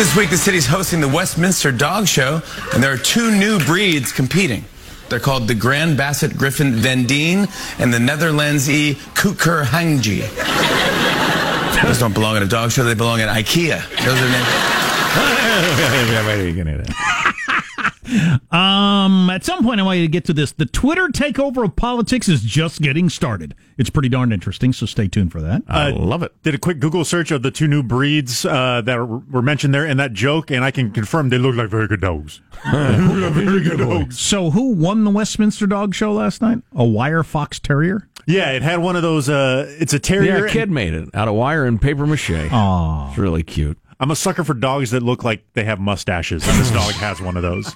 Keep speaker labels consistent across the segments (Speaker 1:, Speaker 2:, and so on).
Speaker 1: This week, the city's hosting the Westminster Dog Show, and there are two new breeds competing. They're called the Grand Basset Griffon Vendine and the Netherlands-y Kuker Hangji. Those don't belong at a dog show, they belong at IKEA. Those are named...
Speaker 2: At some point, I want you to get to this. The Twitter takeover of politics is just getting started. It's pretty darn interesting, so stay tuned for that.
Speaker 3: I love it. Did a quick Google search of the two new breeds that were mentioned there in that joke, and I can confirm they look like very good dogs. Very good dogs.
Speaker 2: So who won the Westminster Dog Show last night? A wire fox terrier?
Speaker 3: Yeah, it had one of those, it's a terrier.
Speaker 4: Yeah, a kid made it out of wire and paper mache.
Speaker 2: Aww.
Speaker 4: It's really cute.
Speaker 3: I'm a sucker for dogs that look like they have mustaches, and this dog has one of those.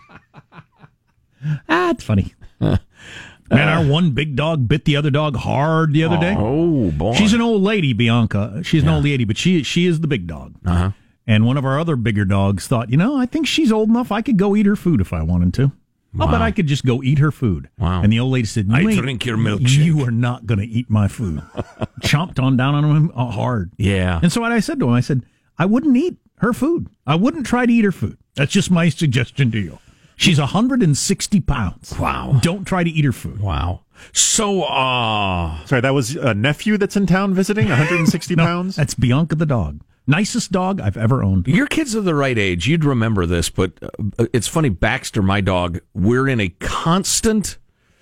Speaker 2: It's funny. Man, our one big dog bit the other dog hard the other day.
Speaker 4: Oh, boy.
Speaker 2: She's an old lady, Bianca. She's an old lady, but she is the big dog.
Speaker 4: Uh-huh.
Speaker 2: And one of our other bigger dogs thought, I think she's old enough I could go eat her food if I wanted to. I'll bet I could just go eat her food.
Speaker 4: Wow.
Speaker 2: And the old lady said,
Speaker 4: I drink your milkshake.
Speaker 2: You are not going to eat my food. Chomped down on him hard.
Speaker 4: Yeah.
Speaker 2: And so what I said to him, I said, I wouldn't eat her food. I wouldn't try to eat her food. That's just my suggestion to you. She's 160 pounds.
Speaker 4: Wow.
Speaker 2: Don't try to eat her food.
Speaker 4: Wow. So,
Speaker 3: Sorry, that was a nephew that's in town visiting, 160 pounds?
Speaker 2: That's Bianca the dog. Nicest dog I've ever owned.
Speaker 4: Your kids are the right age. You'd remember this, but it's funny. Baxter, my dog, we're in a constant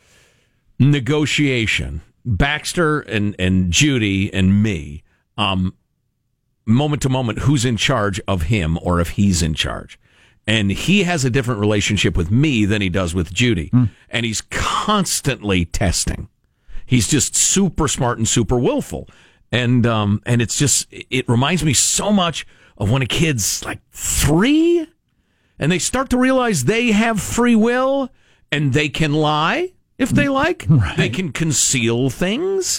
Speaker 4: negotiation. Baxter and Judy and me, moment to moment, who's in charge of him or if he's in charge. And he has a different relationship with me than he does with Judy. And he's constantly testing. He's just super smart and super willful. And it's just, it reminds me so much of when a kid's like 3 and they start to realize they have free will and they can lie if they like. Right. They can conceal things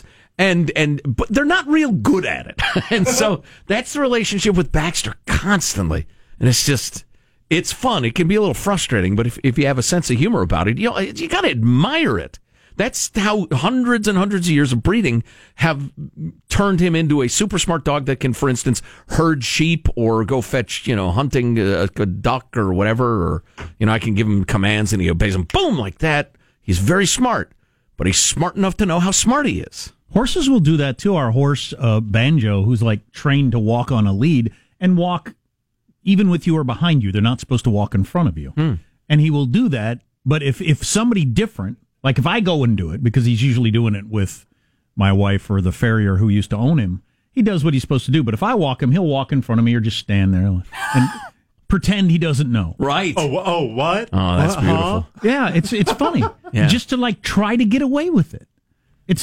Speaker 4: but they're not real good at it. And so that's the relationship with Baxter constantly. And it's just, it's fun. It can be a little frustrating, but if you have a sense of humor about it, you got to admire it. That's how hundreds and hundreds of years of breeding have turned him into a super smart dog that can, for instance, herd sheep or go fetch, hunting a duck or whatever. Or, I can give him commands and he obeys them. Boom, like that. He's very smart, but he's smart enough to know how smart he is.
Speaker 2: Horses will do that too. Our horse, Banjo, who's like trained to walk on a lead and walk even with you or behind you. They're not supposed to walk in front of you. And he will do that. But if somebody different, like if I go and do it, because he's usually doing it with my wife or the farrier who used to own him, he does what he's supposed to do. But if I walk him, he'll walk in front of me or just stand there and pretend he doesn't know.
Speaker 4: Right.
Speaker 3: Oh, what?
Speaker 4: Oh, that's beautiful.
Speaker 2: Yeah, it's funny.
Speaker 4: Yeah.
Speaker 2: Just to like try to get away with it. It's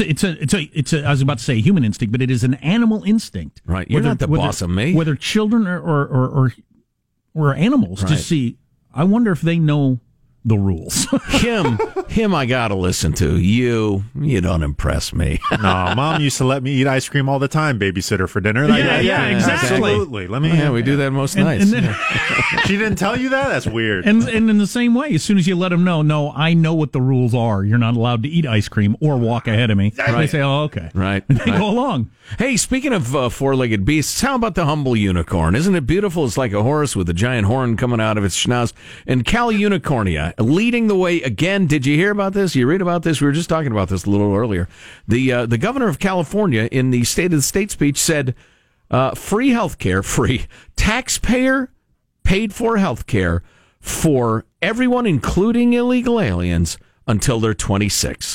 Speaker 2: a I was about to say human instinct, but it is an animal instinct.
Speaker 4: Right. You're not the boss of me.
Speaker 2: Whether children or animals,
Speaker 4: Right.
Speaker 2: just see. I wonder if they know the rules.
Speaker 4: Him, I gotta listen to. You don't impress me.
Speaker 3: No, Mom used to let me eat ice cream all the time, babysitter for dinner.
Speaker 2: Yeah, exactly.
Speaker 3: Absolutely.
Speaker 4: We do that most nights.
Speaker 2: And then,
Speaker 3: She didn't tell you that? That's weird.
Speaker 2: and in the same way, as soon as you let them know, no, I know what the rules are. You're not allowed to eat ice cream or walk ahead of me. They say, oh, okay.
Speaker 4: Right.
Speaker 2: And they go along.
Speaker 4: Hey, speaking of four-legged beasts, how about the humble unicorn? Isn't it beautiful? It's like a horse with a giant horn coming out of its schnoz. And Cal Unicornia leading the way again. Did you hear about this? You read about this? We were just talking about this a little earlier. The governor of California in the State of the State speech said free health care, free taxpayer paid for health care for everyone, including illegal aliens, until they're 26.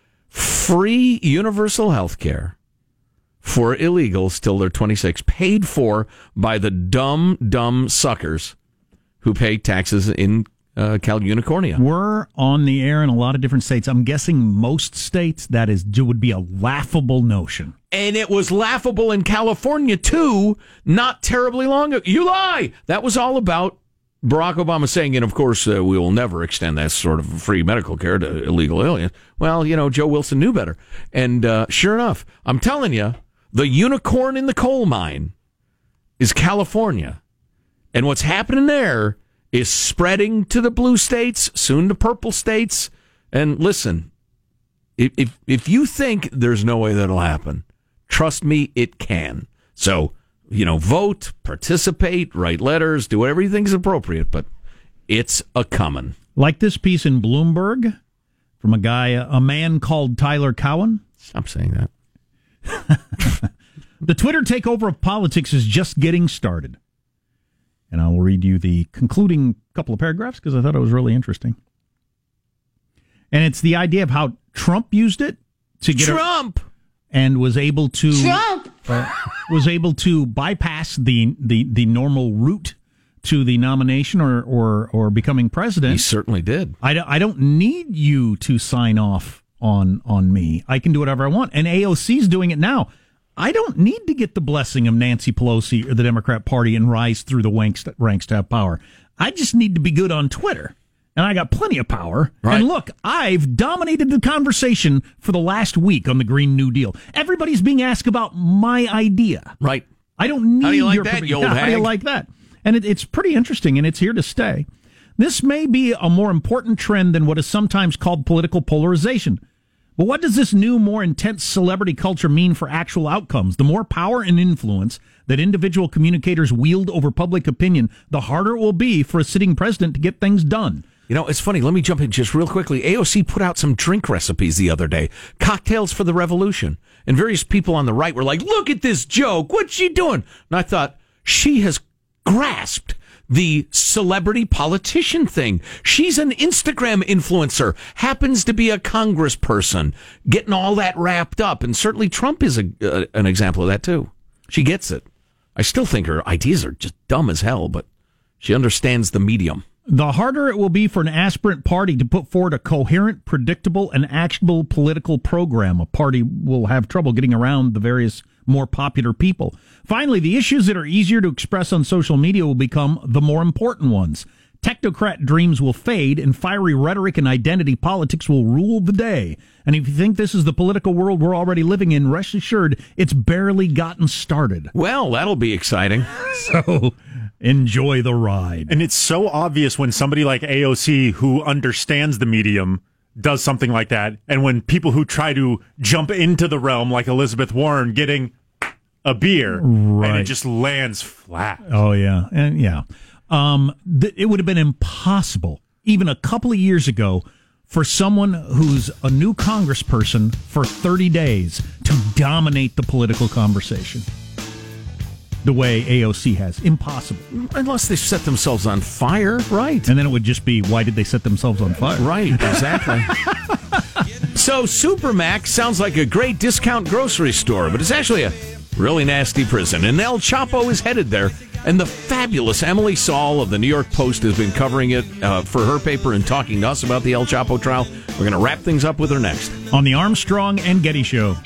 Speaker 4: Free universal health care for illegals till they're 26, paid for by the dumb suckers who pay taxes in Cal Unicornia.
Speaker 2: We're on the air in a lot of different states. I'm guessing most states that would be a laughable notion.
Speaker 4: And it was laughable in California, too, not terribly long ago. You lie! That was all about Barack Obama saying, and of course, we will never extend that sort of free medical care to illegal aliens. Well, Joe Wilson knew better. And sure enough, I'm telling you, the unicorn in the coal mine is California. And what's happening there is spreading to the blue states, soon to purple states. And listen, if you think there's no way that'll happen, trust me, it can. So vote, participate, write letters, do whatever you think is appropriate, but it's a-comin'.
Speaker 2: Like this piece in Bloomberg from a man called Tyler Cowen.
Speaker 4: Stop saying that.
Speaker 2: The Twitter takeover of politics is just getting started. And I will read you the concluding couple of paragraphs because I thought it was really interesting. And it's the idea of how Trump used it to get and was able to bypass the normal route to the nomination or becoming president.
Speaker 4: He certainly did.
Speaker 2: I don't need you to sign off on me. I can do whatever I want. And AOC's doing it now. I don't need to get the blessing of Nancy Pelosi or the Democrat Party and rise through the ranks to have power. I just need to be good on Twitter. And I got plenty of power. Right. And look, I've dominated the conversation for the last week on the Green New Deal. Everybody's being asked about my idea.
Speaker 4: Right.
Speaker 2: I don't need
Speaker 4: How do you like
Speaker 2: your
Speaker 4: that, you old hag?
Speaker 2: How do you like that? And it's pretty interesting, and it's here to stay. This may be a more important trend than what is sometimes called political polarization. But what does this new, more intense celebrity culture mean for actual outcomes? The more power and influence that individual communicators wield over public opinion, the harder it will be for a sitting president to get things done.
Speaker 4: It's funny. Let me jump in just real quickly. AOC put out some drink recipes the other day. Cocktails for the revolution. And various people on the right were like, look at this joke. What's she doing? And I thought, she has grasped the celebrity politician thing. She's an Instagram influencer, happens to be a congressperson, getting all that wrapped up. And certainly Trump is an example of that, too. She gets it. I still think her ideas are just dumb as hell, but she understands the medium.
Speaker 2: The harder it will be for an aspirant party to put forward a coherent, predictable, and actionable political program. A party will have trouble getting around the various more popular people. Finally, the issues that are easier to express on social media will become the more important ones. Technocrat dreams will fade, and fiery rhetoric and identity politics will rule the day. And if you think this is the political world we're already living in, rest assured, it's barely gotten started.
Speaker 4: Well, that'll be exciting.
Speaker 2: So enjoy the ride.
Speaker 3: And it's so obvious when somebody like AOC, who understands the medium, does something like that. And when people who try to jump into the realm, like Elizabeth Warren getting a beer,
Speaker 2: right,
Speaker 3: and it just lands flat.
Speaker 2: Oh, yeah. And yeah. It would have been impossible, even a couple of years ago, for someone who's a new congressperson for 30 days to dominate the political conversation the way AOC has. Impossible.
Speaker 4: Unless they set themselves on fire, right?
Speaker 2: And then it would just be, why did they set themselves on fire?
Speaker 4: Right, exactly. So Supermax sounds like a great discount grocery store, but it's actually a really nasty prison. And El Chapo is headed there. And the fabulous Emily Saul of the New York Post has been covering it for her paper and talking to us about the El Chapo trial. We're going to wrap things up with her next.
Speaker 2: On the Armstrong and Getty Show.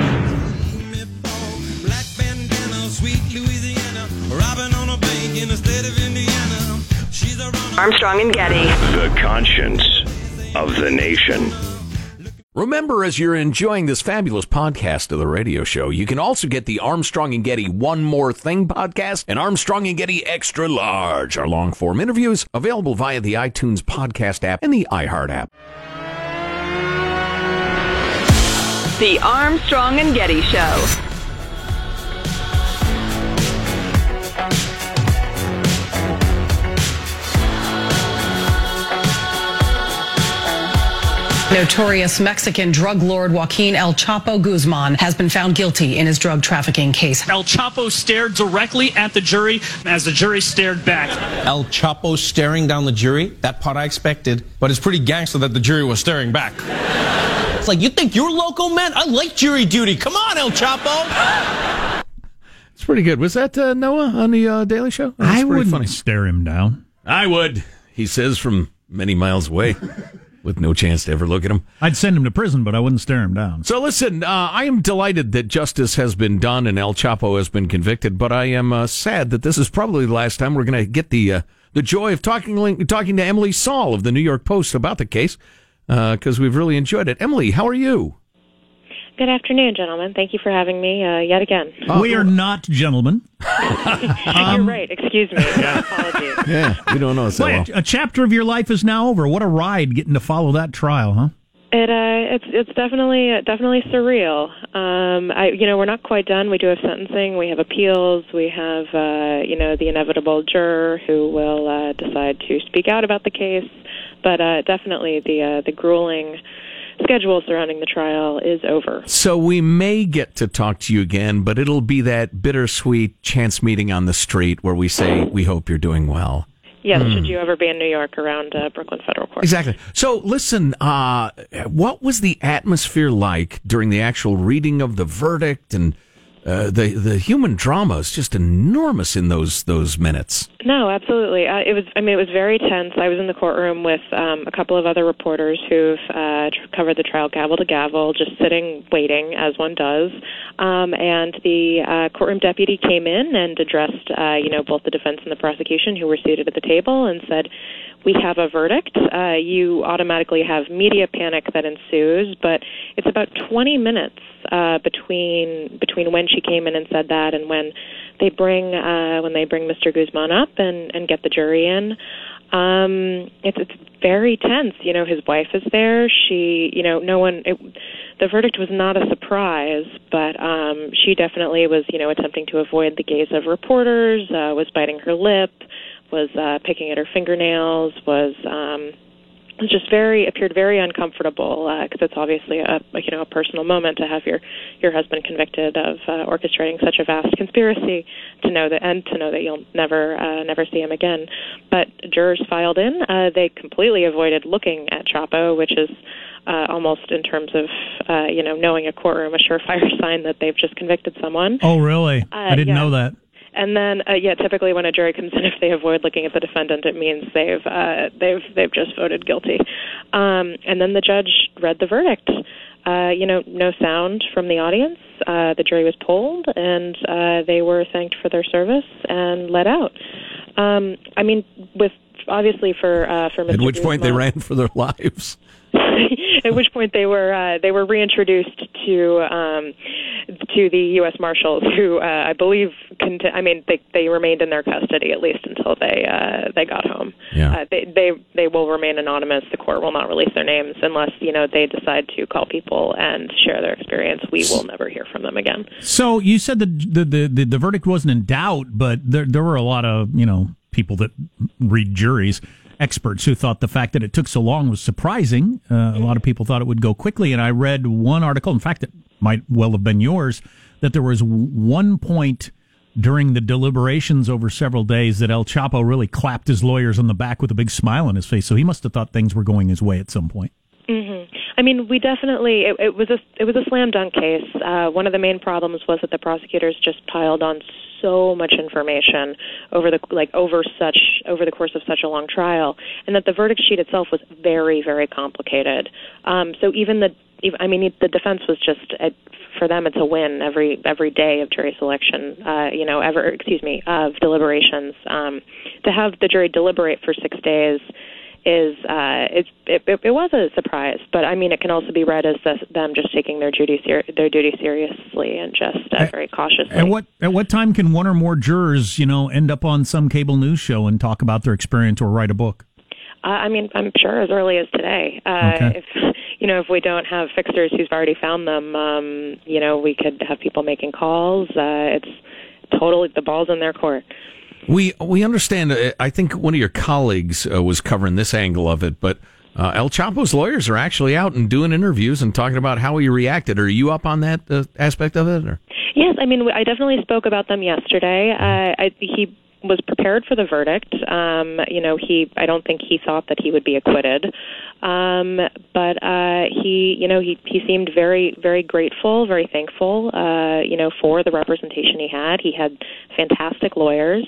Speaker 5: Armstrong and Getty.
Speaker 6: The conscience of the nation.
Speaker 4: Remember, as you're enjoying this fabulous podcast of the radio show, you can also get the Armstrong and Getty One More Thing podcast and Armstrong and Getty Extra Large, our long-form interviews, available via the iTunes podcast app and the iHeart app.
Speaker 5: The Armstrong and Getty Show.
Speaker 7: Notorious Mexican drug lord Joaquin El Chapo Guzman has been found guilty in his drug trafficking case.
Speaker 8: El Chapo stared directly at the jury as the jury stared back.
Speaker 9: El Chapo staring down the jury? That part I expected, but it's pretty gangster that the jury was staring back. It's like, you think you're local, man? I like jury duty. Come on, El Chapo.
Speaker 4: It's pretty good. Was that Noah on the Daily Show?
Speaker 2: I wouldn't stare him down.
Speaker 4: I would, he says from many miles away. With no chance to ever look at him.
Speaker 2: I'd send him to prison, but I wouldn't stare him down.
Speaker 4: So listen, I am delighted that justice has been done and El Chapo has been convicted, but I am sad that this is probably the last time we're going to get the joy of talking to Emily Saul of the New York Post about the case, because we've really enjoyed it. Emily, how are you?
Speaker 10: Good afternoon, gentlemen. Thank you for having me yet again.
Speaker 2: We are not gentlemen.
Speaker 10: You're right. Excuse me. Apologies.
Speaker 4: Yeah, we don't know so well.
Speaker 2: A chapter of your life is now over. What a ride getting to follow that trial, huh?
Speaker 10: It's definitely surreal. We're not quite done. We do have sentencing. We have appeals. We have the inevitable juror who will decide to speak out about the case. But definitely the grueling schedule surrounding the trial is over.
Speaker 4: So we may get to talk to you again, but it'll be that bittersweet chance meeting on the street where we say we hope you're doing well.
Speaker 10: Yes, should you ever be in New York around Brooklyn Federal Court.
Speaker 4: Exactly. So, listen, what was the atmosphere like during the actual reading of the verdict? And the human drama is just enormous in those minutes.
Speaker 10: No, absolutely. It was very tense. I was in the courtroom with a couple of other reporters who've covered the trial gavel to gavel, just sitting, waiting, as one does. And the courtroom deputy came in and addressed, both the defense and the prosecution, who were seated at the table, and said, "We have a verdict. You automatically have media panic that ensues, but it's about 20 minutes between when she came in and said that and when they bring Mr. Guzman up and get the jury in. It's very tense. His wife is there. The verdict was not a surprise, but she definitely was, attempting to avoid the gaze of reporters, was biting her lip, was picking at her fingernails, was just appeared very uncomfortable because it's obviously a personal moment to have your husband convicted of orchestrating such a vast conspiracy, to know that you'll never see him again. But jurors filed in. They completely avoided looking at Chapo, which is almost, in terms of knowing a courtroom, a surefire sign that they've just convicted someone.
Speaker 2: Oh, really? I didn't know that.
Speaker 10: And then, typically when a jury comes in, if they avoid looking at the defendant, it means they've just voted guilty. And then the judge read the verdict. No sound from the audience. The jury was polled, and they were thanked for their service and let out. Obviously for Mr.
Speaker 4: At which point they
Speaker 10: Guzman,
Speaker 4: ran for their lives.
Speaker 10: At which point they were reintroduced to the U.S. Marshals, who I believe they remained in their custody at least until they got home.
Speaker 4: Yeah.
Speaker 10: They will remain anonymous. The court will not release their names unless they decide to call people and share their experience. We will never hear from them again.
Speaker 2: So you said the verdict wasn't in doubt, but there were a lot of people that read juries, experts, who thought the fact that it took so long was surprising. A lot of people thought it would go quickly, and I read one article, in fact, it might well have been yours, that there was one point during the deliberations over several days that El Chapo really clapped his lawyers on the back with a big smile on his face, so he must have thought things were going his way at some point.
Speaker 10: Mm-hmm. We definitely, it was a slam dunk case. One of the main problems was that the prosecutors just piled on so much information over the course of such a long trial, and that the verdict sheet itself was very, very complicated. So the defense was just, for them, it's a win every day of jury selection. Of deliberations. To have the jury deliberate for 6 days it was a surprise, but it can also be read as them just taking their duty seriously and just very cautiously.
Speaker 2: At what time can one or more jurors, end up on some cable news show and talk about their experience or write a book?
Speaker 10: I'm sure as early as today.
Speaker 2: Okay.
Speaker 10: If we don't have fixers who's already found them, we could have people making calls. It's totally, the ball's in their court.
Speaker 4: We understand. I think one of your colleagues was covering this angle of it, but El Chapo's lawyers are actually out and doing interviews and talking about how he reacted. Are you up on that aspect of it? Or?
Speaker 10: Yes, I definitely spoke about them yesterday. He was prepared for the verdict. I don't think he thought that he would be acquitted, but he seemed very, very grateful, very thankful, for the representation he had. He had fantastic lawyers.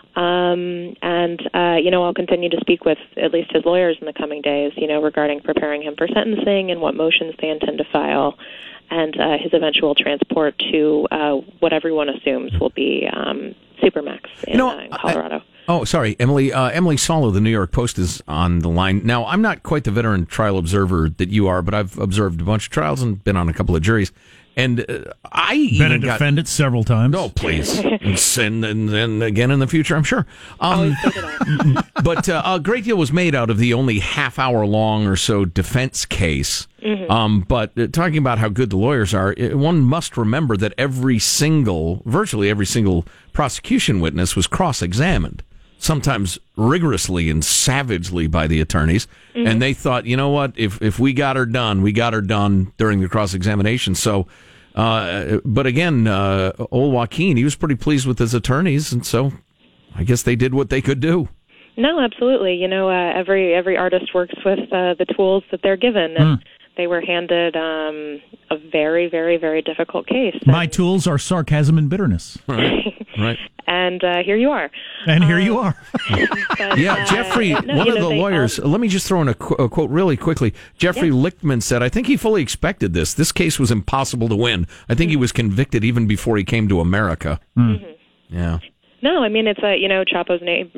Speaker 10: I'll continue to speak with at least his lawyers in the coming days, regarding preparing him for sentencing and what motions they intend to file, and his eventual transport to what everyone assumes will be Supermax in Colorado.
Speaker 4: Sorry, Emily. Emily Salo, the New York Post, is on the line. Now, I'm not quite the veteran trial observer that you are, but I've observed a bunch of trials and been on a couple of juries. And I
Speaker 2: Been a
Speaker 4: even got
Speaker 2: defendant several times.
Speaker 4: no, please, and then again in the future, I'm sure. But a great deal was made out of the only half-hour long or so defense case. But talking about how good the lawyers are, one must remember that virtually every single prosecution witness was cross-examined, sometimes rigorously and savagely by the attorneys. And they thought, you know what, if we got her done, we got her done during the cross-examination. So, but again, old Joaquin, he was pretty pleased with his attorneys, and so I guess they did what they could do.
Speaker 10: No, absolutely. You know, every artist works with the tools that they're given, and they were handed a very, very, very difficult case.
Speaker 2: My tools are sarcasm and bitterness.
Speaker 4: Right.
Speaker 10: And here you are.
Speaker 2: And here you are.
Speaker 10: But,
Speaker 4: Yeah, Jeffrey, one of the lawyers, let me just throw in a quote really quickly. Jeffrey Lichtman said, I think he fully expected this. This case was impossible to win. I think he was convicted even before he came to America. Yeah.
Speaker 10: No, I mean, it's Chapo's name,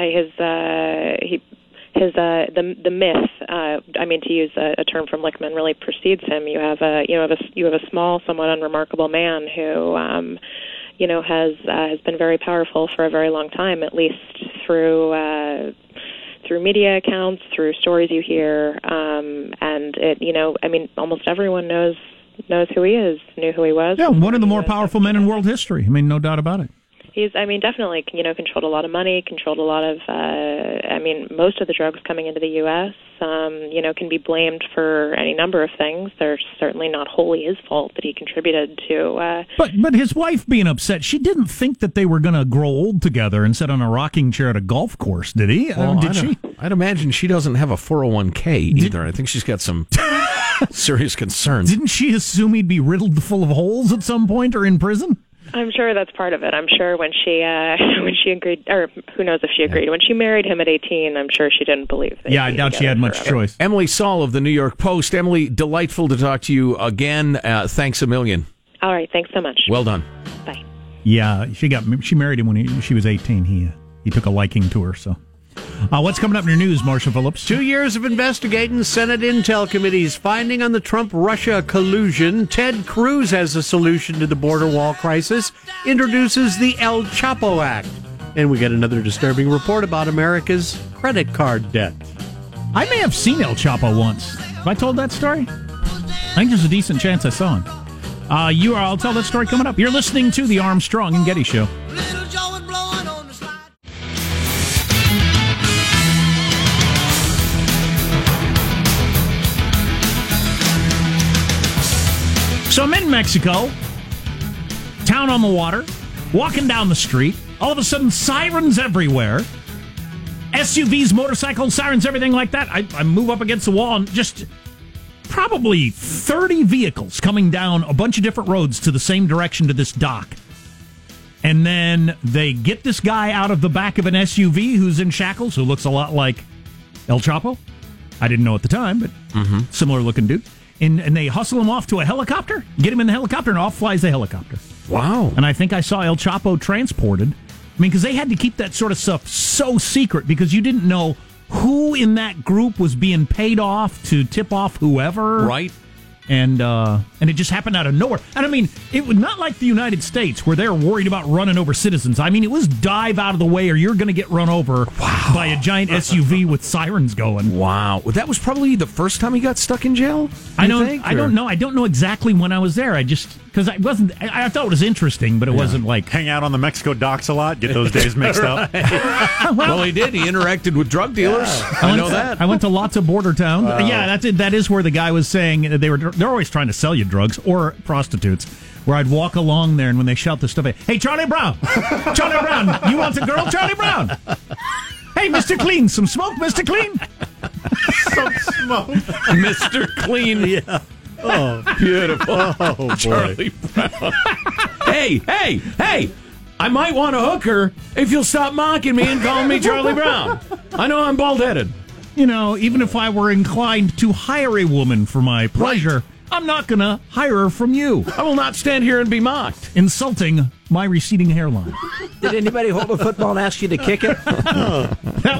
Speaker 10: the myth. I mean, to use a term from Lichtman, really precedes him. You have a small, somewhat unremarkable man who, has been very powerful for a very long time, at least through media accounts, through stories you hear, and it. Almost everyone knows who he is, knew who he was.
Speaker 2: Yeah, one of the more powerful men in world history. I mean, no doubt about it.
Speaker 10: He's, definitely, controlled a lot of money, controlled a lot of, most of the drugs coming into the U.S., can be blamed for any number of things. They're certainly not wholly his fault that he contributed to.
Speaker 2: But his wife being upset, she didn't think that they were going to grow old together and sit on a rocking chair at a golf course, did he?
Speaker 4: Well,
Speaker 2: did she?
Speaker 4: I'd imagine she doesn't have a 401k either. I think she's got some serious concerns.
Speaker 2: Didn't she assume he'd be riddled full of holes at some point or in prison?
Speaker 10: I'm sure that's part of it. I'm sure when she agreed, or who knows if she agreed, when she married him at 18, I'm sure she didn't believe that.
Speaker 2: Yeah, I doubt she had much choice.
Speaker 4: Emily Saul of the New York Post. Emily, delightful to talk to you again. Thanks a million.
Speaker 10: All right, thanks so much.
Speaker 4: Well done.
Speaker 10: Bye.
Speaker 2: Yeah, she married him when she was 18. He took a liking to her, so. What's coming up in your news, Marshall Phillips?
Speaker 11: 2 years of investigating Senate Intel Committee's finding on the Trump-Russia collusion. Ted Cruz has a solution to the border wall crisis, introduces the El Chapo Act. And we get another disturbing report about America's credit card debt.
Speaker 2: I may have seen El Chapo once. Have I told that story? I think there's a decent chance I saw him. I'll tell that story coming up. You're listening to the Armstrong and Getty Show. So I'm in Mexico, town on the water, walking down the street. All of a sudden, sirens everywhere. SUVs, motorcycles, sirens, everything like that. I move up against the wall and just probably 30 vehicles coming down a bunch of different roads to the same direction to this dock. And then they get this guy out of the back of an SUV who's in shackles, who looks a lot like El Chapo. I didn't know at the time, but similar looking dude. And they hustle him off to a helicopter, get him in the helicopter, and off flies the helicopter.
Speaker 4: Wow.
Speaker 2: And I think I saw El Chapo transported. I mean, because they had to keep that sort of stuff so secret because you didn't know who in that group was being paid off to tip off whoever.
Speaker 4: Right.
Speaker 2: And it just happened out of nowhere. And I mean, it was not like the United States where they're worried about running over citizens. I mean, it was dive out of the way or you're going to get run over by a giant SUV with sirens going.
Speaker 4: Wow. That was probably the first time he got stuck in jail?
Speaker 2: I don't know. I don't know exactly when I was there. I thought it was interesting, but it wasn't like...
Speaker 3: Hang out on the Mexico docks a lot, get those days mixed up.
Speaker 4: Well, he did. He interacted with drug dealers. I know that.
Speaker 2: I went to lots of border towns. Yeah, that's it. That is where the guy was saying they're always trying to sell you drugs or prostitutes. Where I'd walk along there, and when they shout this stuff, hey, Charlie Brown, Charlie Brown, you want a girl, Charlie Brown? Hey, Mr. Clean, some smoke, Mr. Clean.
Speaker 3: Some smoke,
Speaker 4: Mr. Clean.
Speaker 11: Yeah.
Speaker 3: Oh,
Speaker 11: beautiful.
Speaker 3: Oh, boy.
Speaker 4: Charlie Brown. Hey, I might want a hooker if you'll stop mocking me and calling me Charlie Brown. I know I'm bald-headed.
Speaker 2: You know, even if I were inclined to hire a woman for my pleasure, I'm not going to hire her from you.
Speaker 4: I will not stand here and be mocked.
Speaker 2: Insulting my receding hairline.
Speaker 12: Did anybody hold a football and ask you to kick it?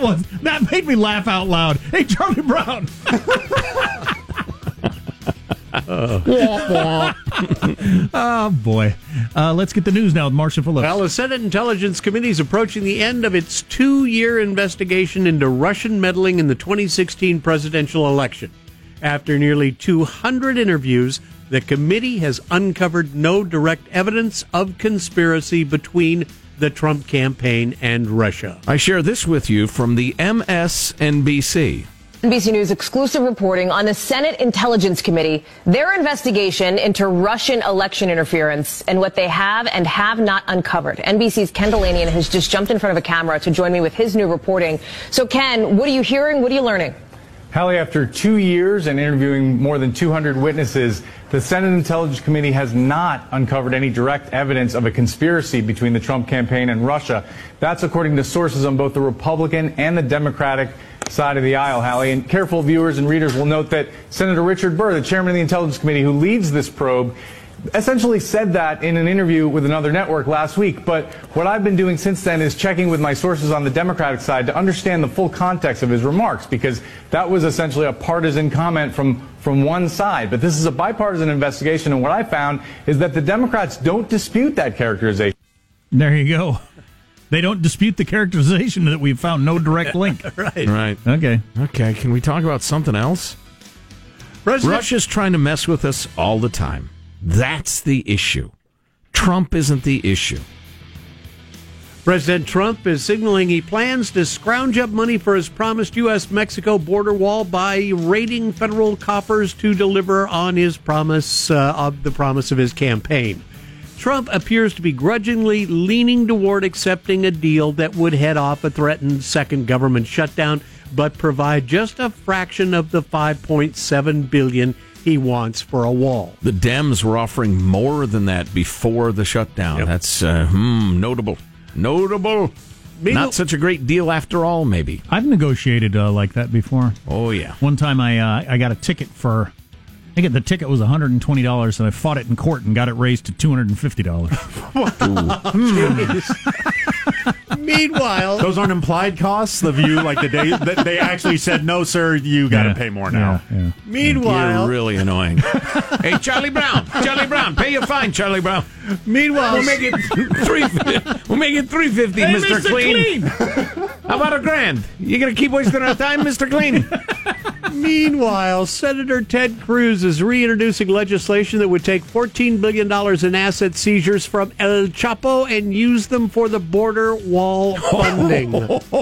Speaker 2: That made me laugh out loud. Hey, Charlie Brown. Oh, boy. Let's get the news now with Marcia Phillips.
Speaker 11: Well, the Senate Intelligence Committee is approaching the end of its 2-year investigation into Russian meddling in the 2016 presidential election. After nearly 200 interviews, the committee has uncovered no direct evidence of conspiracy between the Trump campaign and Russia.
Speaker 4: I share this with you from the MSNBC.
Speaker 13: NBC News exclusive reporting on the Senate Intelligence Committee, their investigation into Russian election interference and what they have and have not uncovered. NBC's Ken Delanian has just jumped in front of a camera to join me with his new reporting. So, Ken, what are you hearing? What are you learning?
Speaker 14: Hallie, after 2 years and interviewing more than 200 witnesses, the Senate Intelligence Committee has not uncovered any direct evidence of a conspiracy between the Trump campaign and Russia. That's according to sources on both the Republican and the Democratic side of the aisle, Hallie. And careful viewers and readers will note that Senator Richard Burr, the chairman of the Intelligence Committee who leads this probe, essentially said that in an interview with another network last week. But what I've been doing since then is checking with my sources on the Democratic side to understand the full context of his remarks, because that was essentially a partisan comment from one side. But this is a bipartisan investigation, and what I found is that the Democrats don't dispute that characterization.
Speaker 2: There you go. They don't dispute the characterization that we've found no direct link.
Speaker 4: Right.
Speaker 2: Okay.
Speaker 4: Can we talk about something else? Russia's trying to mess with us all the time. That's the issue. Trump isn't the issue.
Speaker 11: President Trump is signaling he plans to scrounge up money for his promised U.S.-Mexico border wall by raiding federal coffers to deliver on his promise of his campaign. Trump appears to be grudgingly leaning toward accepting a deal that would head off a threatened second government shutdown, but provide just a fraction of the $5.7 billion he wants for a wall.
Speaker 4: The Dems were offering more than that before the shutdown. Yep. That's notable. Not such a great deal after all, maybe.
Speaker 2: I've negotiated like that before.
Speaker 4: Oh, yeah.
Speaker 2: One time I got a ticket for, I think the ticket was $120, and I fought it in court and got it raised to $250.
Speaker 11: Meanwhile,
Speaker 3: those aren't implied costs of you, like the day that they actually said, no, sir, you got to pay more now.
Speaker 2: Yeah.
Speaker 11: Meanwhile,
Speaker 4: you're really annoying. Hey, Charlie Brown, pay your fine, Charlie Brown.
Speaker 11: Meanwhile,
Speaker 4: we'll make it $350,
Speaker 2: hey,
Speaker 4: Mr. Clean. How about $1,000? You gonna keep wasting our time, Mr. Clean?
Speaker 11: Meanwhile, Senator Ted Cruz is reintroducing legislation that would take $14 billion in asset seizures from El Chapo and use them for the border wall funding.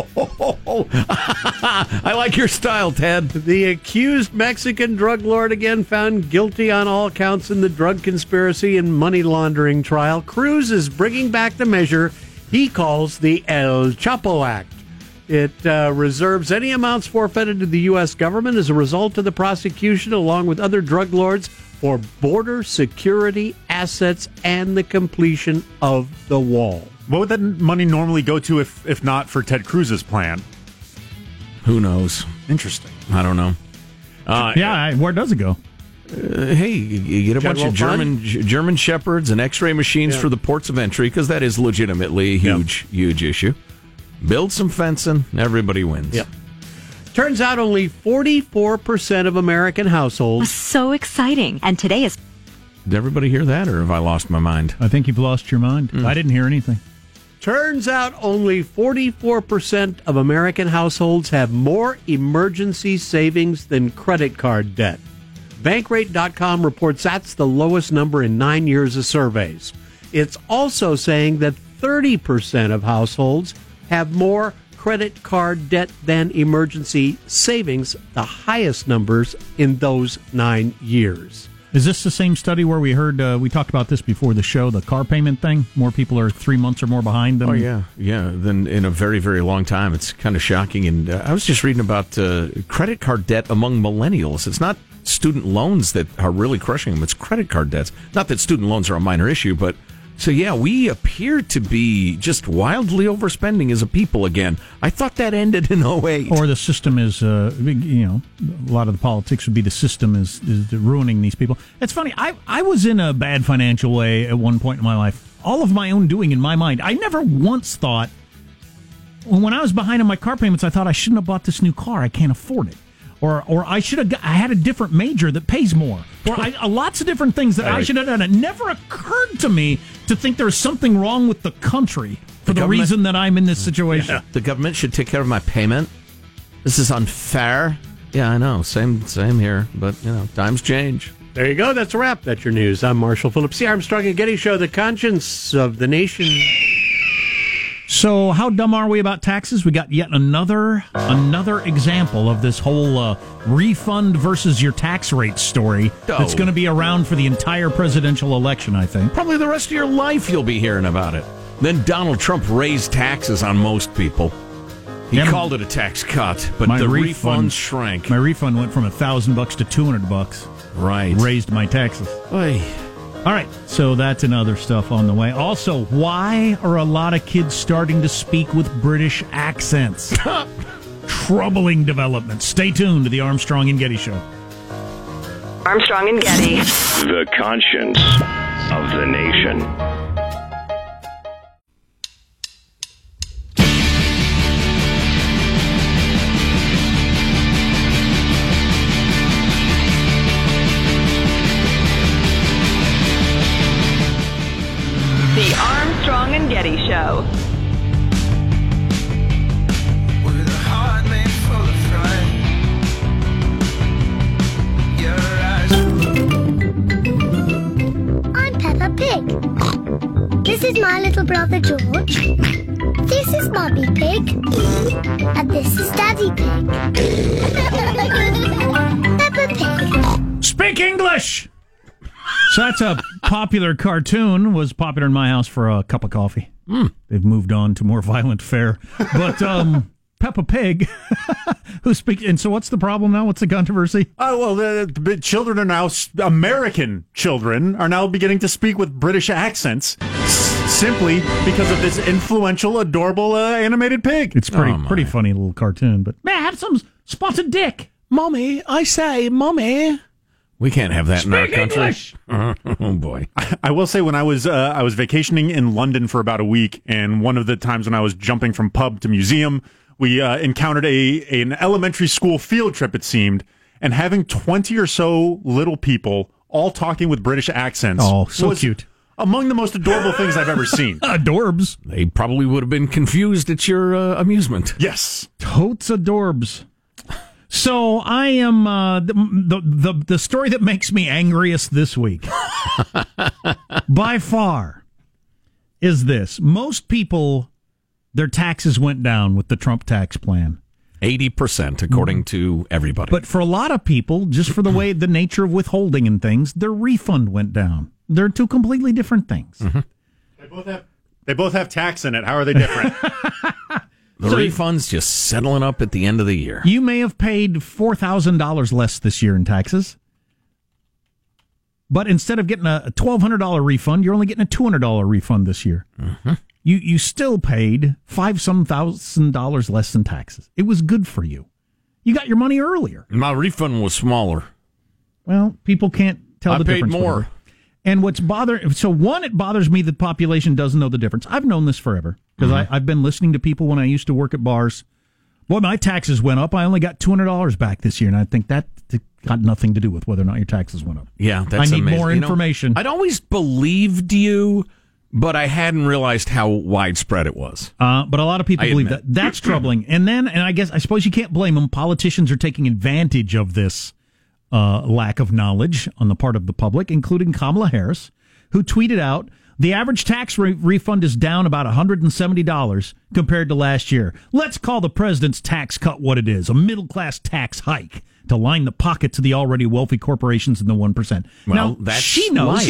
Speaker 4: I like your style, Ted.
Speaker 11: The accused Mexican drug lord again found guilty on all counts in the drug conspiracy and money laundering trial. Cruz is bringing back the measure he calls the El Chapo Act. It reserves any amounts forfeited to the U.S. government as a result of the prosecution, along with other drug lords, for border security assets and the completion of the wall.
Speaker 3: What would that money normally go to if not for Ted Cruz's plan?
Speaker 4: Who knows?
Speaker 3: Interesting.
Speaker 4: I don't know.
Speaker 2: Where does it go?
Speaker 4: Hey, you get a bunch of German shepherds and X-ray machines for the ports of entry, because that is legitimately a huge issue. Build some fencing, everybody wins.
Speaker 11: Yep. Turns out only 44% of American households.
Speaker 15: So exciting. And today is...
Speaker 4: Did everybody hear that, or have I lost my mind?
Speaker 2: I think you've lost your mind. I didn't hear anything.
Speaker 11: Turns out only 44% of American households have more emergency savings than credit card debt. Bankrate.com reports that's the lowest number in 9 years of surveys. It's also saying that 30% of households have more credit card debt than emergency savings, the highest numbers in those 9 years.
Speaker 2: Is this the same study where we heard, we talked about this before the show, the car payment thing? More people are 3 months or more behind than...
Speaker 4: Oh, yeah, than in a very, very long time. It's kind of shocking. And I was just reading about credit card debt among millennials. It's not student loans that are really crushing them. It's credit card debts. Not that student loans are a minor issue, but... So, yeah, we appear to be just wildly overspending as a people again. I thought that ended in 2008.
Speaker 2: Or the system is, a lot of the politics would be the system is ruining these people. It's funny, I was in a bad financial way at one point in my life. All of my own doing in my mind. I never once thought, when I was behind on my car payments, I thought I shouldn't have bought this new car. I can't afford it. Or I had a different major that pays more. Lots of different things that I should have done. It never occurred to me to think there's something wrong with the country for the reason that I'm in this situation.
Speaker 4: Yeah. The government should take care of my payment. This is unfair. Yeah, I know. Same here. But, times change.
Speaker 11: There you go. That's a wrap. That's your news. I'm Marshall Phillips. The Armstrong and Getty Show, the conscience of the nation.
Speaker 2: So how dumb are we about taxes? We got yet another example of this whole refund versus your tax rate story that's going to be around for the entire presidential election, I think.
Speaker 4: Probably the rest of your life you'll be hearing about it. Then Donald Trump raised taxes on most people. He called it a tax cut, but the refund shrank.
Speaker 2: My refund went from $1,000 to $200.
Speaker 4: Right.
Speaker 2: Raised my taxes.
Speaker 4: Oy.
Speaker 2: All right, so that's another stuff on the way. Also, why are a lot of kids starting to speak with British accents? Troubling development. Stay tuned to the Armstrong and Getty Show.
Speaker 5: Armstrong and Getty.
Speaker 6: The conscience of the nation.
Speaker 5: The Armstrong and Getty Show.
Speaker 16: With a heart made full of fright. I'm Peppa Pig. This is my little brother George. This is Mummy Pig. And this is Daddy Pig. Peppa Pig.
Speaker 2: Speak English! So that's a popular cartoon, was popular in my house for a cup of coffee. They've moved on to more violent fare. But Peppa Pig, who speaks... And so what's the problem now? What's the controversy?
Speaker 3: Oh, well, the children are now... American children are now beginning to speak with British accents simply because of this influential, adorable animated pig.
Speaker 2: It's pretty funny little cartoon, but... May I have some spotted dick?
Speaker 4: Mommy, I say, Mommy... We can't have that in our country.
Speaker 2: English.
Speaker 4: Oh boy!
Speaker 3: I will say, when I was vacationing in London for about a week, and one of the times when I was jumping from pub to museum, we encountered an elementary school field trip. It seemed, and having 20 or so little people all talking with British accents.
Speaker 2: Oh, so cute!
Speaker 3: Among the most adorable things I've ever seen.
Speaker 2: Adorbs.
Speaker 4: They probably would have been confused at your amusement.
Speaker 3: Yes,
Speaker 2: totes adorbs. So I am the story that makes me angriest this week, by far, is this. Most people, their taxes went down with the Trump tax plan.
Speaker 4: 80%, according to everybody.
Speaker 2: But for a lot of people, just for the nature of withholding and things, their refund went down. They're two completely different things.
Speaker 3: Mm-hmm. They both have tax in it. How are they different?
Speaker 4: The refund's just settling up at the end of the year.
Speaker 2: You may have paid $4,000 less this year in taxes, but instead of getting a $1,200 refund, you're only getting a $200 refund this year.
Speaker 4: Mm-hmm.
Speaker 2: You still paid $5,000 less in taxes. It was good for you. You got your money earlier.
Speaker 4: My refund was smaller.
Speaker 2: Well, people can't tell the difference.
Speaker 4: I paid more.
Speaker 2: Whatever. And it bothers me that the population doesn't know the difference. I've known this forever because I've been listening to people when I used to work at bars. Boy, my taxes went up. I only got $200 back this year, and I think that got nothing to do with whether or not your taxes went up.
Speaker 4: Yeah, that's
Speaker 2: I need
Speaker 4: amazing.
Speaker 2: more information.
Speaker 4: I'd always believed you, but I hadn't realized how widespread it was.
Speaker 2: But a lot of people believe that. That's troubling. And I suppose you can't blame them. Politicians are taking advantage of this lack of knowledge on the part of the public, including Kamala Harris, who tweeted out, the average tax refund is down about $170 compared to last year. Let's call the president's tax cut what it is, a middle-class tax hike to line the pockets of the already wealthy corporations in the 1%.
Speaker 4: Well,
Speaker 2: now, she knows.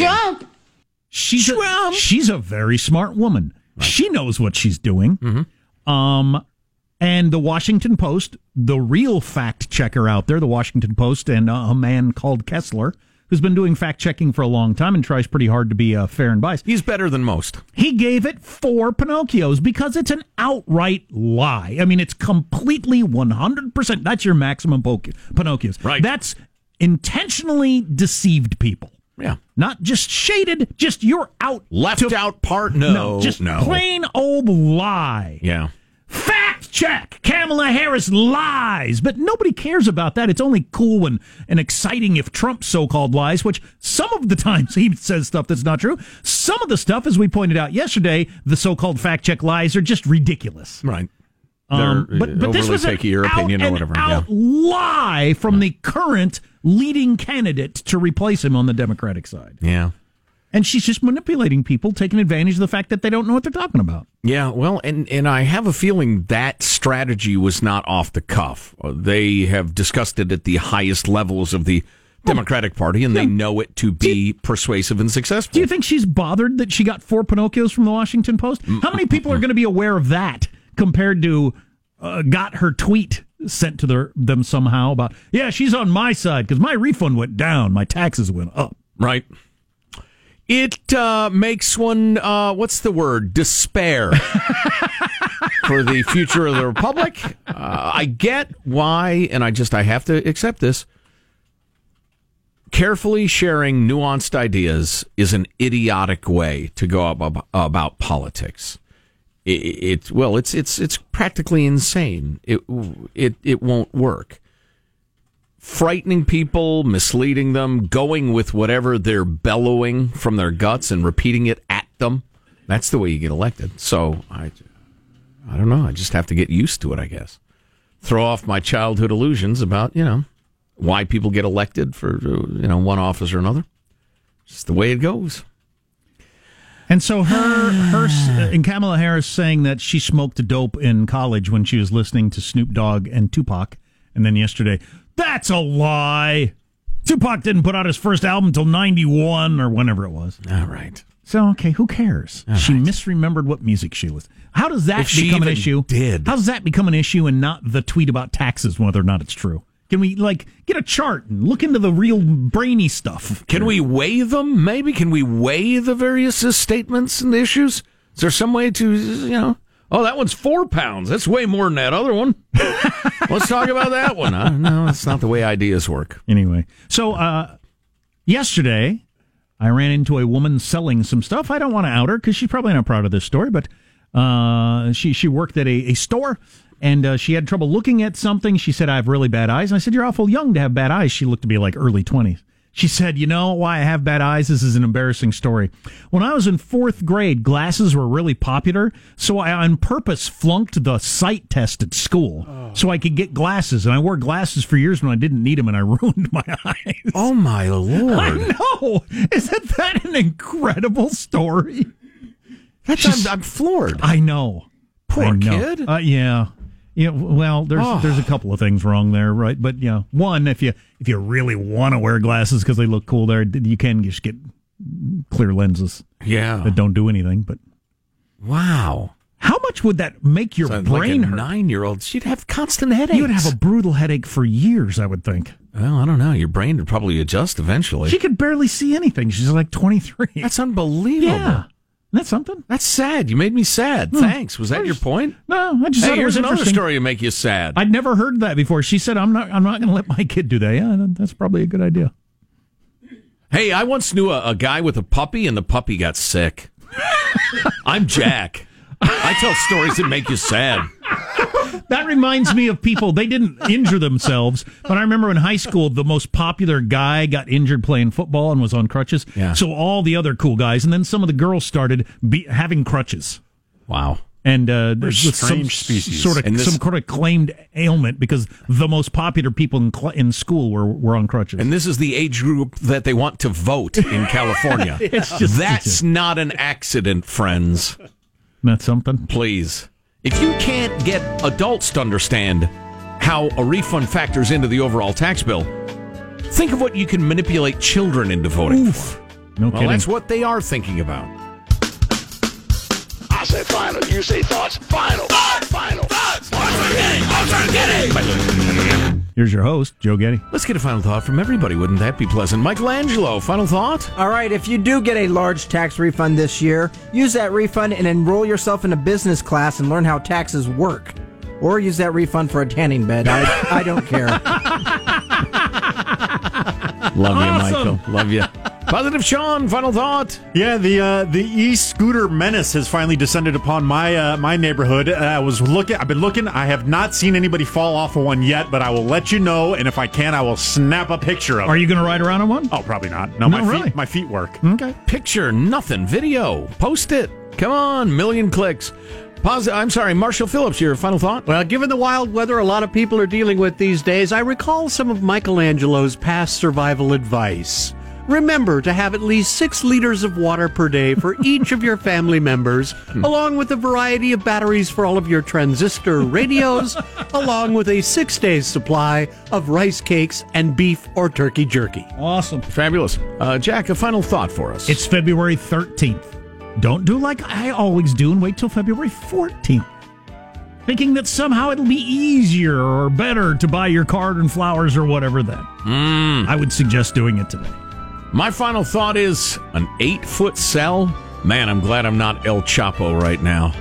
Speaker 2: She's a very smart woman. Right. She knows what she's doing. Mm-hmm. And the Washington Post, the real fact checker out there, the Washington Post, and a man called Kessler, who's been doing fact checking for a long time and tries pretty hard to be fair and biased.
Speaker 4: He's better than most.
Speaker 2: He gave it 4 Pinocchios because it's an outright lie. I mean, it's completely 100%. That's your maximum Pinocchios.
Speaker 4: Right.
Speaker 2: That's intentionally deceived people.
Speaker 4: Yeah.
Speaker 2: Not just shaded, just you're out.
Speaker 4: Left out part? No.
Speaker 2: Just plain old lie.
Speaker 4: Yeah.
Speaker 2: Fact check. Kamala Harris lies. But nobody cares about that. It's only cool and exciting if Trump so-called lies, which some of the times he says stuff that's not true. Some of the stuff, as we pointed out yesterday, the so-called fact-check lies are just ridiculous.
Speaker 4: Right.
Speaker 2: But this was
Speaker 4: take your opinion or whatever.
Speaker 2: Out lie from the current leading candidate to replace him on the Democratic side.
Speaker 4: Yeah.
Speaker 2: And she's just manipulating people, taking advantage of the fact that they don't know what they're talking about.
Speaker 4: Yeah, well, and I have a feeling that strategy was not off the cuff. They have discussed it at the highest levels of the Democratic Party, and they know it to be persuasive and successful.
Speaker 2: Do you think she's bothered that she got 4 Pinocchios from the Washington Post? How many people are going to be aware of that compared to got her tweet sent to them somehow about, yeah, she's on my side because my refund went down, my taxes went up.
Speaker 4: Right. It makes one, what's the word, despair for the future of the Republic. I get why, and I have to accept this. Carefully sharing nuanced ideas is an idiotic way to go about politics. It's practically insane. It won't work. Frightening people, misleading them, going with whatever they're bellowing from their guts and repeating it at them. That's the way you get elected. So I don't know. I just have to get used to it, I guess. Throw off my childhood illusions about, why people get elected for, one office or another. Just the way it goes.
Speaker 2: And so her and Kamala Harris saying that she smoked dope in college when she was listening to Snoop Dogg and Tupac. And then yesterday, that's a lie. Tupac didn't put out his first album until 91 or whenever it was.
Speaker 4: All right.
Speaker 2: So, okay, who cares? She misremembered what music she was. How does that become an issue? How does that become an issue and not the tweet about taxes, whether or not it's true? Can we, get a chart and look into the real brainy stuff?
Speaker 4: Can we weigh them, maybe? Can we weigh the various statements and issues? Is there some way to, oh, that one's 4 pounds. That's way more than that other one. Let's talk about that one. No, that's not the way ideas work.
Speaker 2: Anyway, so yesterday, I ran into a woman selling some stuff. I don't want to out her because she's probably not proud of this story, but she worked at a store. And she had trouble looking at something. She said, I have really bad eyes. And I said, you're awful young to have bad eyes. She looked to be like early 20s. She said, you know why I have bad eyes? This is an embarrassing story. When I was in 4th grade, glasses were really popular. So I on purpose flunked the sight test at school so I could get glasses. And I wore glasses for years when I didn't need them, and I ruined my eyes.
Speaker 4: Oh, my Lord.
Speaker 2: I know. Isn't that an incredible story?
Speaker 4: I'm floored.
Speaker 2: I know.
Speaker 4: Poor kid.
Speaker 2: Yeah. Yeah, well, there's a couple of things wrong there, right? But one, if you really want to wear glasses because they look cool, there you can just get clear lenses.
Speaker 4: Yeah,
Speaker 2: that don't do anything. But
Speaker 4: wow,
Speaker 2: how much would that make your brain hurt?
Speaker 4: 9-year-old, she'd have constant headaches.
Speaker 2: You would have a brutal headache for years, I would think.
Speaker 4: Well, I don't know. Your brain would probably adjust eventually.
Speaker 2: She could barely see anything. She's like 23.
Speaker 4: That's unbelievable.
Speaker 2: Yeah. That's something.
Speaker 4: That's sad. You made me sad. Thanks. Was that your point?
Speaker 2: No, I just thought it was
Speaker 4: another
Speaker 2: interesting.
Speaker 4: story to make you sad.
Speaker 2: I'd never heard that before. She said, "I'm not going to let my kid do that." Yeah, that's probably a good idea.
Speaker 4: Hey, I once knew a guy with a puppy, and the puppy got sick. I'm Jack. I tell stories that make you sad.
Speaker 2: That reminds me of people. They didn't injure themselves, but I remember in high school, the most popular guy got injured playing football and was on crutches.
Speaker 4: Yeah.
Speaker 2: So all the other cool guys, and then some of the girls started having crutches.
Speaker 4: Wow.
Speaker 2: And there's
Speaker 3: strange species.
Speaker 2: Some sort of claimed ailment because the most popular people in school were on crutches.
Speaker 4: And this is the age group that they want to vote in California. That's not an accident, friends.
Speaker 2: That's something.
Speaker 4: Please. If you can't get adults to understand how a refund factors into the overall tax bill, think of what you can manipulate children into voting for.
Speaker 2: No kidding.
Speaker 4: That's what they are thinking about.
Speaker 6: I say final, you say thoughts. Final, final thoughts.
Speaker 2: Here's your host, Joe Getty.
Speaker 4: Let's get a final thought from everybody. Wouldn't that be pleasant? Michelangelo, final thought?
Speaker 12: All right, if you do get a large tax refund this year, use that refund and enroll yourself in a business class and learn how taxes work. Or use that refund for a tanning bed. I don't care.
Speaker 4: Love you, Michael. Love you. Positive Sean, final thought.
Speaker 3: Yeah, the e-scooter menace has finally descended upon my neighborhood. I've been looking. I have not seen anybody fall off of one yet, but I will let you know. And if I can, I will snap a picture of it.
Speaker 2: Are you going to ride around on one?
Speaker 3: Oh, probably not. No,
Speaker 2: really?
Speaker 3: My feet work.
Speaker 2: Okay.
Speaker 4: Picture, nothing. Video. Post it. Come on, million clicks. Marshall Phillips, your final thought?
Speaker 11: Well, given the wild weather a lot of people are dealing with these days, I recall some of Michelangelo's past survival advice. Remember to have at least 6 liters of water per day for each of your family members, along with a variety of batteries for all of your transistor radios, along with a 6-day supply of rice cakes and beef or turkey jerky.
Speaker 2: Awesome.
Speaker 4: Fabulous. Jack, a final thought for us.
Speaker 2: It's February 13th. Don't do like I always do and wait till February 14th. Thinking that somehow it'll be easier or better to buy your card and flowers or whatever then. I would suggest doing it today.
Speaker 4: My final thought is an 8-foot cell. Man, I'm glad I'm not El Chapo right now.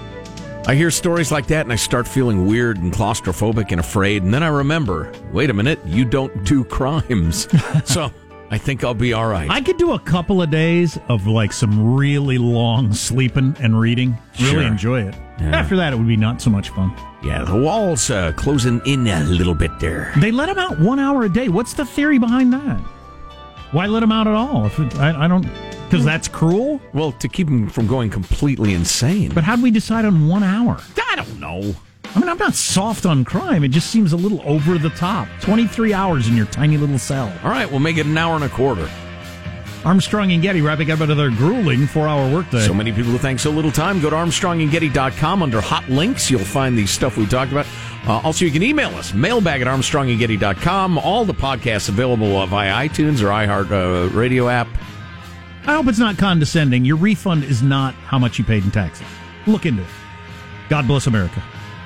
Speaker 4: I hear stories like that and I start feeling weird and claustrophobic and afraid. And then I remember, wait a minute, you don't do crimes. So I think I'll be all right.
Speaker 2: I could do a couple of days of like some really long sleeping and reading. Really enjoy it. Yeah. After that, it would be not so much fun.
Speaker 4: Yeah, the wall's closing in a little bit there.
Speaker 2: They let them out 1 hour a day. What's the theory behind that? Why let them out at all? I don't... Because that's cruel?
Speaker 4: Well, to keep them from going completely insane.
Speaker 2: But how do we decide on 1 hour?
Speaker 4: I don't know.
Speaker 2: I mean, I'm not soft on crime. It just seems a little over the top. 23 hours in your tiny little cell.
Speaker 4: All right, we'll make it an hour and a quarter.
Speaker 2: Armstrong and Getty wrapping up another grueling 4-hour workday.
Speaker 4: So many people who think so little time. Go to armstrongandgetty.com. Under hot links, you'll find the stuff we talked about. Also, you can email us, mailbag at armstrongandgetty.com. All the podcasts available via iTunes or iHeart Radio app.
Speaker 2: I hope it's not condescending. Your refund is not how much you paid in taxes. Look into it. God bless America.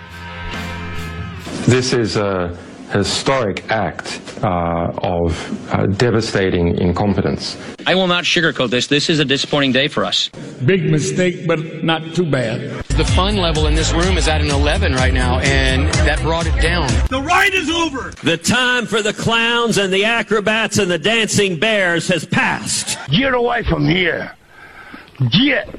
Speaker 17: This is a historic act of devastating incompetence.
Speaker 18: I will not sugarcoat this. This is a disappointing day for us.
Speaker 19: Big mistake, but not too bad.
Speaker 20: The fun level in this room is at an 11 right now, and that brought it down.
Speaker 19: The ride is over.
Speaker 21: The time for the clowns and the acrobats and the dancing bears has passed.
Speaker 19: Get away from here. Get.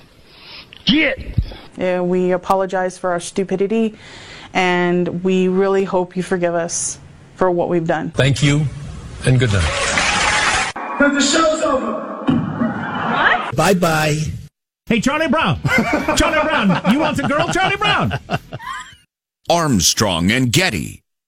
Speaker 22: And we apologize for our stupidity, and we really hope you forgive us for what we've done.
Speaker 9: Thank you, and good night.
Speaker 19: Because the show's over. What?
Speaker 2: Bye-bye. Hey, Charlie Brown. Charlie Brown, you want the girl, Charlie Brown?
Speaker 23: Armstrong and Getty.